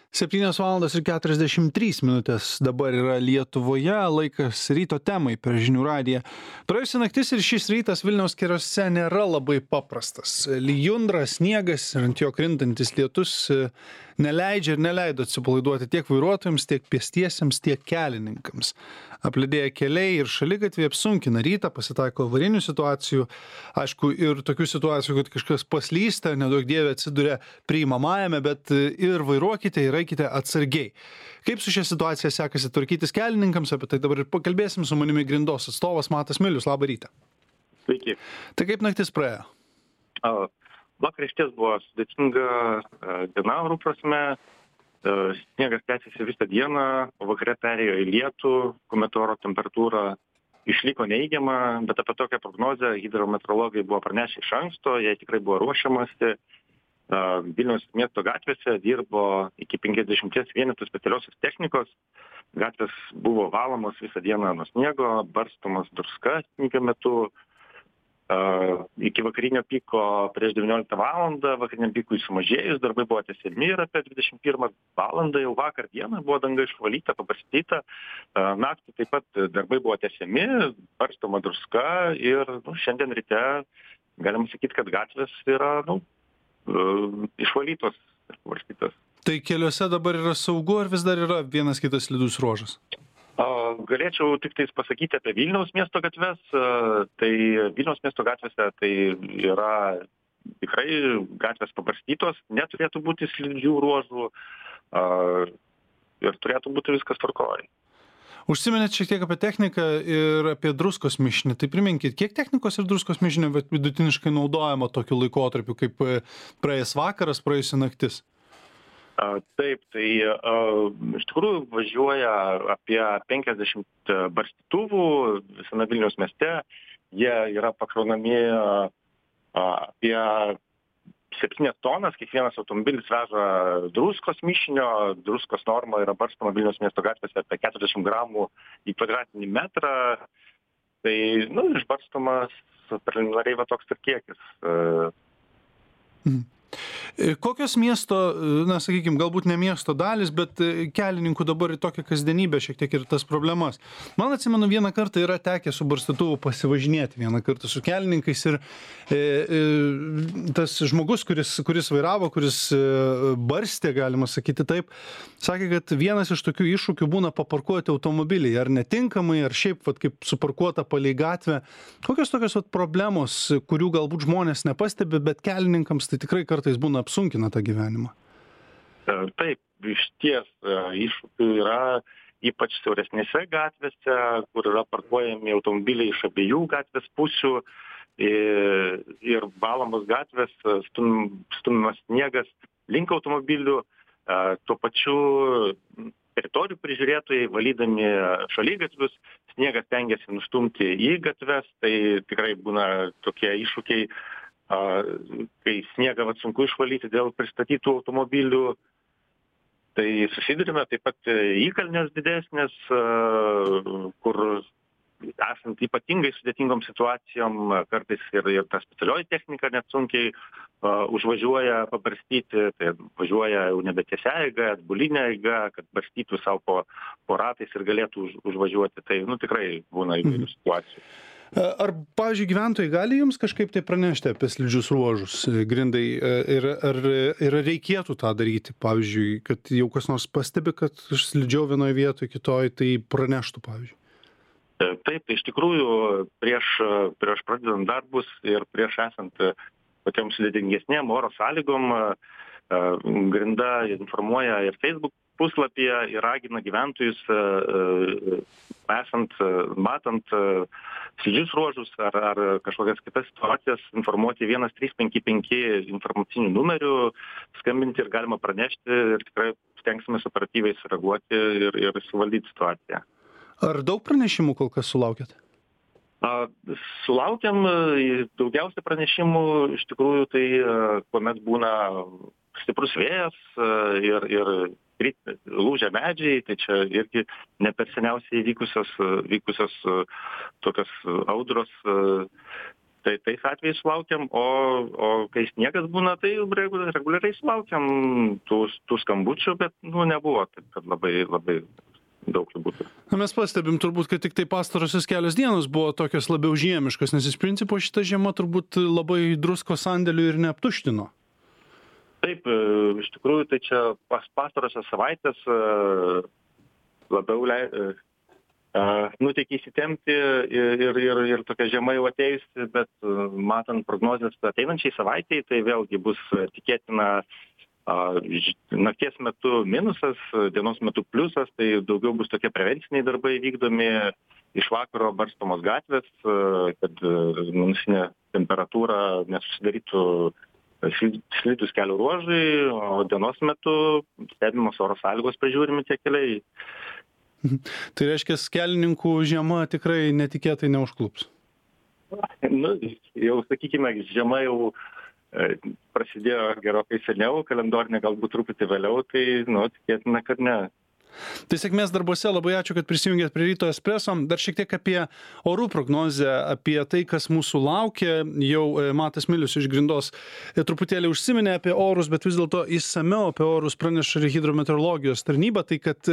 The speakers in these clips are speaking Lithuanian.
7:43 dabar yra Lietuvoje, laikas ryto temai per žinių radiją. Praėjusi naktis ir šis rytas Vilniaus keliuose nėra labai paprastas. Lijundra, sniegas ir ant jo krintantis lietus neleidžia ir neleido atsipalaiduoti tiek vairuotojams, tiek pėstiesiems, tiek kelininkams. Apledėję keliai ir šaligatviai apsunkina rytą, pasitaiko avarinių situacijų, aišku, ir tokių situacijų, kad kažkas paslysta, nedaug dievė atsiduria priimamajame, bet ir vairuokite ir eikite atsargiai. Kaip su šia situacija sekasi tvarkytis kelininkams, apie tai dabar ir pakalbėsim su manimi Grindos atstovas Matas Milius. Labą rytą. Sveiki. Tai kaip naktis praėjo? Vakar išties buvo sudėtinga diena, orų prasme. Sniegas tęsiasi visą dieną, o vakare perėjo į lietų, kuomet oro temperatūra išliko neigiama, bet apie tokią prognozę hidrometeorologai buvo pranešę iš anksto, jai tikrai buvo ruošiamasi. Vilniaus miesto gatvėse dirbo iki 50 vienetų specialiosios technikos. Gatvės buvo valomos visą dieną nuo sniego, barstomas druska snygio metu. Iki vakarinio piko prieš 19 valandą, vakariniam pikui sumažėjus, darbai buvo tęsiami ir apie 21 valandą jau vakar dieną buvo danga išvalyta, pabarstyta. Naktį taip pat darbai buvo tęsiami, barstoma druska ir šiandien ryte galima sakyti, kad gatvės yra išvalytos ir pabarstytos. Tai keliuose dabar yra saugu ar vis dar yra vienas kitas slidus ruožas? Galėčiau tik tais pasakyti apie Vilniaus miesto gatves. Tai Vilniaus miesto gatvėse tai yra tikrai gatvės pabarstytos, neturėtų būti slidžių ruožų ir turėtų būti viskas tvarkoj. Užsiminėt šiek tiek apie techniką ir apie druskos mišinį. Tai priminkit, kiek technikos ir druskos mišinio vidutiniškai naudojama tokiu laikotarpiu, kaip praėjęs vakaras, praėjusi naktis? Taip, tai iš tikrųjų važiuoja apie 50 barstytuvų visame Vilniaus mieste. Jie yra pakraunami apie 7 tonas, kiekvienas automobilis veža druskos mišinio. Druskos norma yra barstoma Vilniaus miesto gatvėse apie 40 gramų į kvadratinį metrą. Tai, išbarstomas preliminariai toks ir kiekis. Kokios miesto, sakykime, galbūt ne miesto dalis, bet kelininkų dabar į tokią kasdienybę šiek tiek ir tas problemas. Man atsimenu, vieną kartą yra tekę su barstytuvu pasivažinėti, vieną kartą su kelininkais ir tas žmogus, kuris vairavo, kuris barstė, galima sakyti taip, sakė, kad vienas iš tokių iššūkių būna paparkuoti automobilį, ar netinkamai, ar šiaip kaip suparkuota palei gatvę. Kokios tokios problemos, kurių galbūt žmonės nepastebi, bet kelininkams tai tikrai kartais būna apsunkina tą gyvenimą? Taip, iš ties iššūkių yra ypač siauresnėse gatvėse, kur yra parkuojami automobiliai iš abiejų gatvės pusių ir valomos gatvės, stumiamas sniegas link automobilių. Tuo pačiu teritorijų prižiūrėtojai, valydami šaligatvius, sniegas stengiasi nustumti į gatves, tai tikrai būna tokie iššūkiai, kai sniegą sunku išvalyti dėl pristatytų automobilių. Tai susidurime taip pat įkalnės didesnės, kur esant ypatingai sudėtingom situacijom, kartais ir ta specialioji technika net sunkiai užvažiuoja pabarstyti, tai važiuoja jau nebe tiesia eiga, atbulinė eiga, kad barstytų savo po ratais ir galėtų užvažiuoti. Tai tikrai būna įvairių situacijų. Ar, pavyzdžiui, gyventojai gali jums kažkaip tai pranešti apie slidžius ruožus, Grindai, ir ar reikėtų tą daryti, pavyzdžiui, kad jau kas nors pastebi, kad slidžiau vienoje vietoje, kitoje, tai praneštų, pavyzdžiui? Taip, tai iš tikrųjų prieš pradedant darbus ir prieš esant patiems sudėtingesnėm oro sąlygom, Grinda informuoja ir Facebook puslapyje ir ragina gyventojus, matant slidžius ruožus ar kažkokias kitas situacijas, informuoti 1355 informacinių numerių, skambinti ir galima pranešti ir tikrai stengsime operatyviai sureaguoti ir suvaldyti situaciją. Ar daug pranešimų kol kas sulaukėt? Sulaukiam daugiausia pranešimų, iš tikrųjų, tai kuomet būna stiprus vėjas ir lūžę medžiai, tai čia irgi ne per seniausiai vykusios tokios audros, tai tais atvejais sulaukiam, o kai sniegas būna, tai reguliariai sulaukiam tų skambučių, bet nebuvo taip, kad labai daug jų būtų. Na, mes pastebim turbūt, kad tik tai pastarosios kelios dienos buvo tokios labiau žiemiškos, nes iš principo šita žiema turbūt labai druskos sandėlių ir neaptuštino. Taip, iš tikrųjų, tai čia pastarosios savaitės labiau nuteikė įsitempti ir tokia žiema jau atėjusi, bet matant prognozes ateinančiai savaitei, tai vėlgi bus tikėtina nakties metu minusas, dienos metu pliusas, tai daugiau bus tokie prevenciniai darbai vykdomi, iš vakaro barstomos gatvės, kad minusinė temperatūra nesusidarytų slidūs kelių ruožai, o dienos metu stebimos oro sąlygos, prižiūrimi tie keliai. Tai reiškia, kelininkų žiema tikrai netikėtai neužklups? Jau sakykime, žiema jau prasidėjo gerokai seniau, kalendorinė galbūt truputį vėliau, tai tikėtina, kad ne. Tai sėkmės darbuose, labai ačiū, kad prisijungėt prie Ryto Espresso. Dar šiek tiek apie orų prognozę, apie tai, kas mūsų laukia. Jau Matas Milius iš Grindos truputėlį užsiminė apie orus, bet vis dėlto išsamiau apie orus praneša ir hidrometeorologijos tarnyba. Tai kad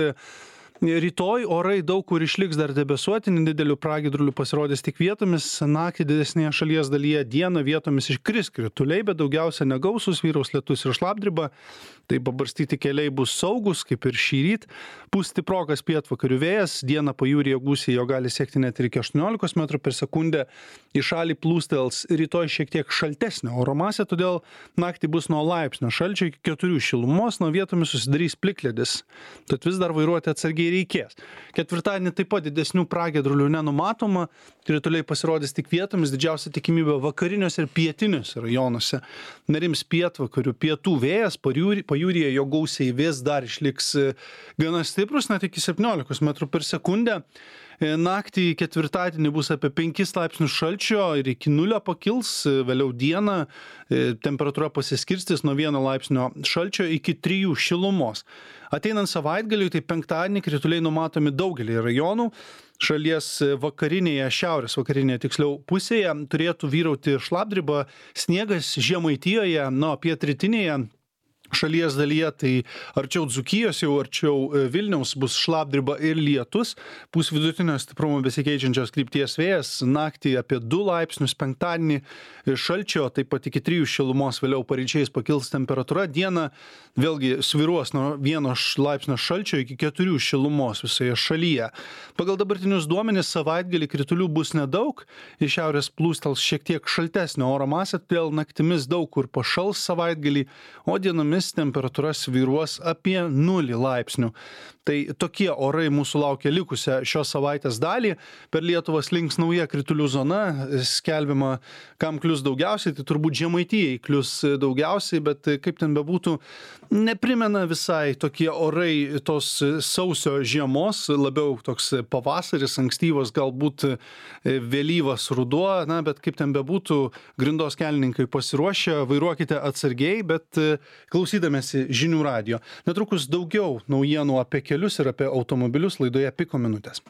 rytoj orai daug kur išliks dar debesuoti, nedidelių pragiedrulių pasirodys tik vietomis, naktį didesnėje šalies dalyje, dieną vietomis iškris krituliai, bet daugiausia negausus, vyraus lietus ir šlapdriba. Tai pabarstyti keliai bus saugus, kaip ir šįryt. Pūs stiprokas pietvakarių vėjas, dieną pajūryje gūsiai jo gali siekti net ir iki 18 metrų per sekundę. Į šalį plūstels rytoj šiek tiek šaltesnė oro masė, todėl naktį bus nuo laipsnio šalčio iki 4 šilumos, nuo vietomis susidarys plikledis. Tad vis dar vairuoti atsargiai reikės. Ketvirtadienį taip pat didesnių pragiedrulių nenumatoma, krituliai pasirodys tik vietomis, didžiausia tikimybė vakariniuose ir pietiniuose rajonuose. Nerims pietvakarių, pietų vėjas, pajūryje jo gausiai vis dar išliks gana stiprus, net iki 17 metrų per sekundę. Naktį ketvirtadienį bus apie 5 laipsnius šalčio ir iki 0 pakils, vėliau dieną temperatūra pasiskirstys nuo 1 laipsnio šalčio iki 3 šilumos. Ateinant savaitgaliui, tai penktadienį krituliai numatomi daugelį rajonų. Šalies vakarinėje, šiaurės vakarinėje tiksliau pusėje turėtų vyrauti šlapdriba, sniegas Žemaitijoje, pietrytinėje šalies dalyje, tai arčiau Dzūkijos, jau arčiau Vilniaus bus šlapdriba ir lietus, pūs vidutinio stiprumo besikeičiančios krypties vėjas, naktį apie 2 laipsnius, penktadienį šalčio, taip pat iki 3 šilumos, vėliau paryčiais pakils temperatūra, dieną vėlgi svyruos nuo 1 laipsnio šalčio iki 4 šilumos visoje šalyje. Pagal dabartinius duomenis savaitgalį kritulių bus nedaug, iš šiaurės plūstels šiek tiek šaltesnio oro masė, todėl naktimis daug kur pašals savaitgalį, o dienomis temperatūra svyruos apie 0 laipsnių. Tai tokie orai mūsų laukia likusią šios savaitės dalį. Per Lietuvą slinks nauja kritulių zona, skelbiama, kam klius daugiausiai, tai turbūt Žemaitijai klius daugiausiai, bet kaip ten bebūtų, neprimena visai tokie orai tos sausio žiemos, labiau toks pavasaris, ankstyvas, galbūt vėlyvas ruduo, bet kaip ten bebūtų, Grindos kelininkai pasiruošę, vairuokite atsargiai, bet klausydamėsi žinių radijo. Netrukus daugiau naujienų apie kelius ir apie automobilius laidoje Piko minutės.